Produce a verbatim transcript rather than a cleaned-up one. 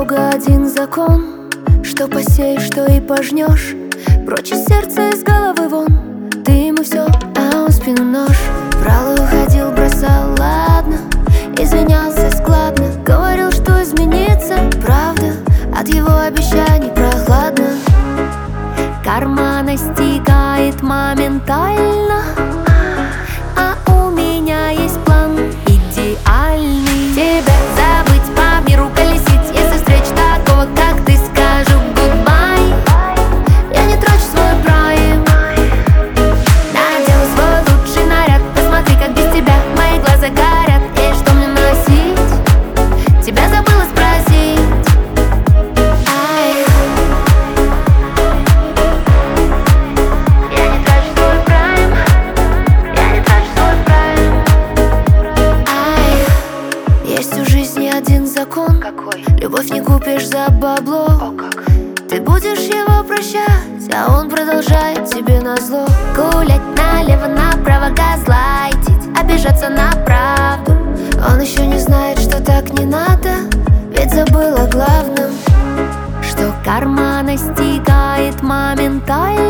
строго один закон: что посеешь, что и пожнешь. Прочь из сердца, из головы вон. Ты ему все, а он в спину нож. Врал и уходил, бросал, ладно. Извинялся складно, говорил, что изменится. Правда, от его обещаний прохладно. Карма настигает моментально, а у меня есть план идеальный. Тебя забыть, по миру колесить. Если встречу такого, как ты, скажу goodbye. Я не трачу свой прайм, надела свой лучший наряд. Посмотри, как без тебя мои глаза горят. И что мне носить? Тебя забыла спросить. Ай. Я не трачу свой прайм, я не трачу свой прайм. Ай. Есть у жизни один закон. Какой? Любовь не купишь за бабло. О, как? Ты будешь его прощать, а он продолжает тебе назло. Гулять налево, направо, газлайтить, обижаться на правду. Он еще не знает, что так не надо, ведь забыл о главном: что карма настигает моментально,